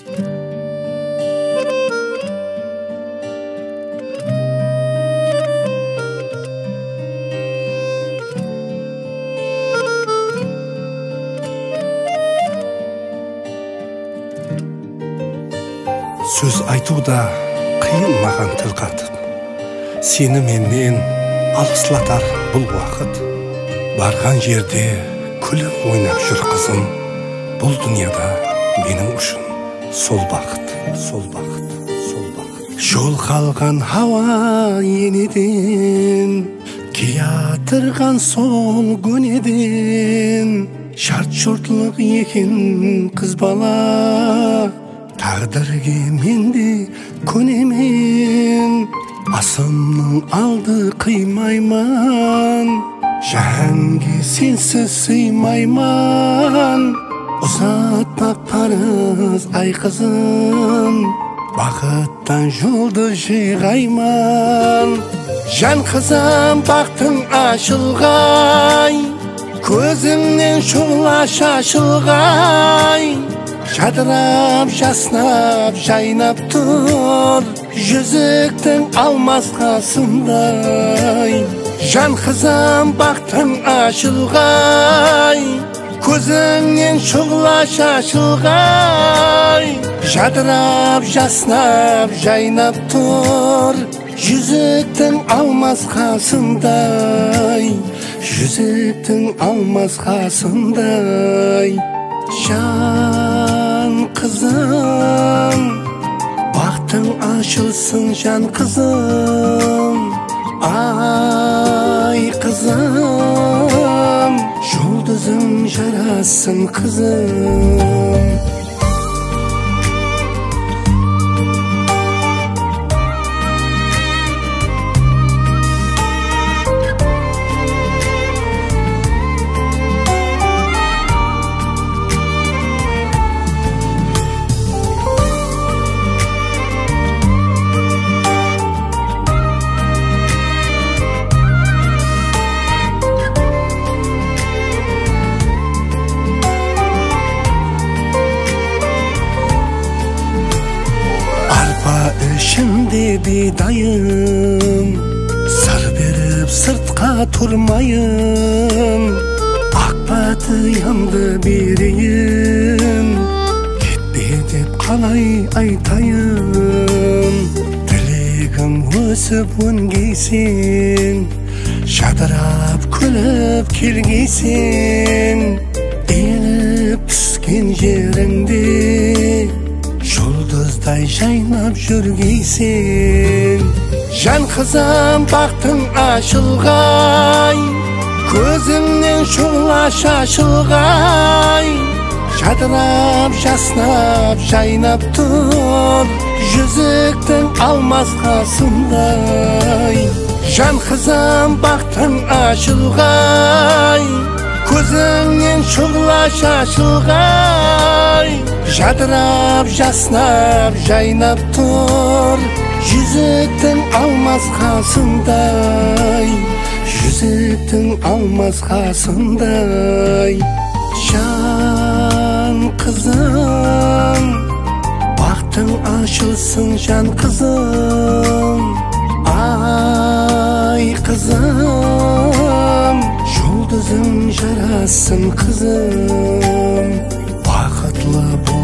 Сөз айтуда қиын маған тіл қатып, сені менен алыстатар бұл уақыт. Барған жерде күліп ойнап жүр қызым, бұл дүнияда менің үшін сол бақыт, сол бақыт, сол бақыт. Жол қалған хауа енеден, киятырған сол көнеден, шарт шортлық екен қыз бала, тағдырге менде көнемен. Асымның алды қимайман, жәнге сенсіз сыймайман. Ұзатпақ парыз ай қызым, бақыттан жолды жиғайман. Жан қызым бақтың ашылғай, көзіңнен шұғыла шашылғай. Жадырап жаснап жайнап тұр, жүзіктің алмас қасындай. Жан қызым бақтың ашылғай, көзіңнен шұғыла шашылғай. Жадырап жаснап жайнап тұр, жүзіктің алмас қасындай. Жүзіктің алмас қасындай. Жан қызым, бақтың ашылсын жан қызым. Ай қызым, жұлдызың жарасын қызым. ішімде бидайым, сыр беріп сыртқа тұрмайым. Ақ батыямды берейін, кетпе деп қалай айтайын. Тілегім өсіп өнгейсен, жадырап күліп келгейсен. Еліп түскен жеріңде жұлдыздай жайнап жүргейсен. Жан қызым бақтың ашылғай, көзіңнен шұғыла шашылғай. Жадырап жаснап жайнап тұр, жүзіктің алмас қасындай. Жан қызым бақтың ашылғай, көзіңнен шұғыла шашылғай. Жадырап жаснап жайнап тұр, жүзіктің алмас қасындай. Жүзіктің алмас қасындай. Жан қызым, бақтың ашылсын жан қызым. Ай қызым, жұлдызың жарасын қызым. Бақытлы